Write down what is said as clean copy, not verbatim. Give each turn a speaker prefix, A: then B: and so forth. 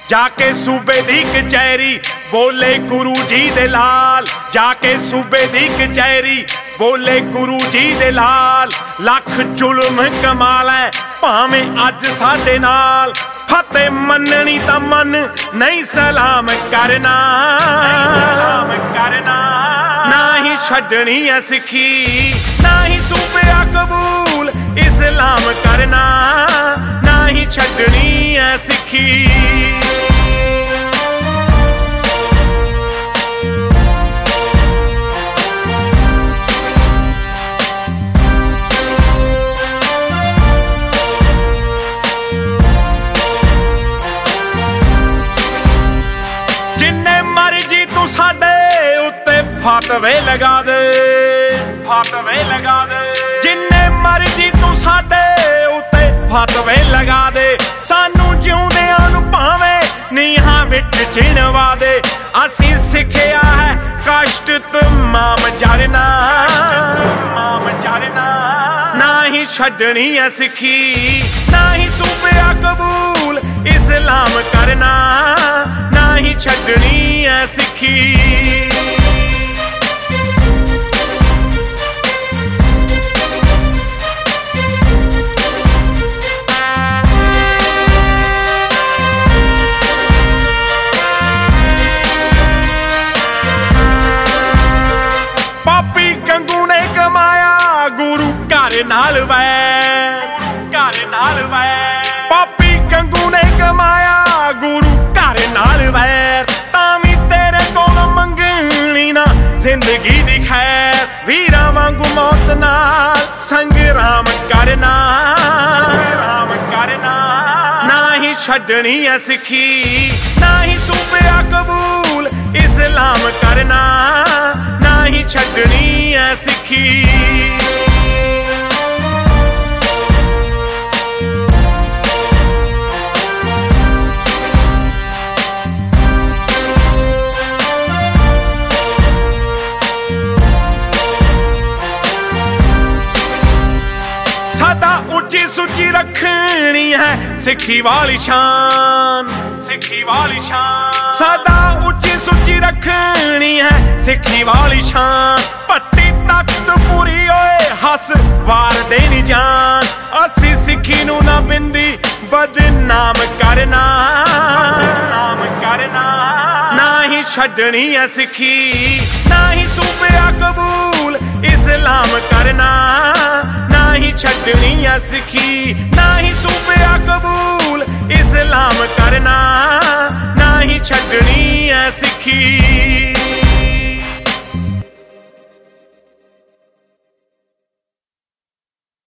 A: जाके सूबे दी कचहरी बोले गुरु जी दे लाल, जाके सूबे दी कचहरी बोले गुरु जी दे लाल। लख जुल्म कमाल है भावें अज साडे नाल, फतेह मननी ता मन नहीं सलाम करना, ना ही छड्डनी है सिखी, ना ही सूबे कबूल इस्लाम करना, ना ही छड्डनी है सिखी। फातवे लगा दे, फातवे लगा दे, जिन्ने मर्जी तू साडे उत्ते फातवे लगा दे। सानू जिउंदियां नू भावें नीहां विच चिणवा दे, असीं सिखिया है कष्ट तमाम जरना, ना ही छड्डनी है सिखी, ना ही सूबिया कबूल इस्लाम करना, ना ही छड्डनी है सिखी। नाल वैर, घर नाल वैर, पापी कंगू ने कमाया गुरु घर नाल वैर। तावी तेरे तो न मंगनी ना जिंदगी दी खैर, वीरा वांगू मौत नाल संग्राम करना, ना ही छड्डनी है सिखी, ना ही सूबिया कबूल इस्लाम करना, ना ही छड्डनी है सिखी। सदा उच्ची सुची रखनी है सिखी वाली शान, सिखी वाली शान, सदा उच्ची सुची रखनी है सिखी वाली शान। पट्टी तख्त पूरी होए हस वार देनी जान, असी सिखी नू ना बिंदी बदनाम करना, ना ही छड्डनी है सिखी, ना ही सूबिया कबूल इस्लाम करना, ना ही छड्डनी है सिखी, ना ही सूबिया कबूल इस्लाम करना, ना ही छड्डनी है सिखी।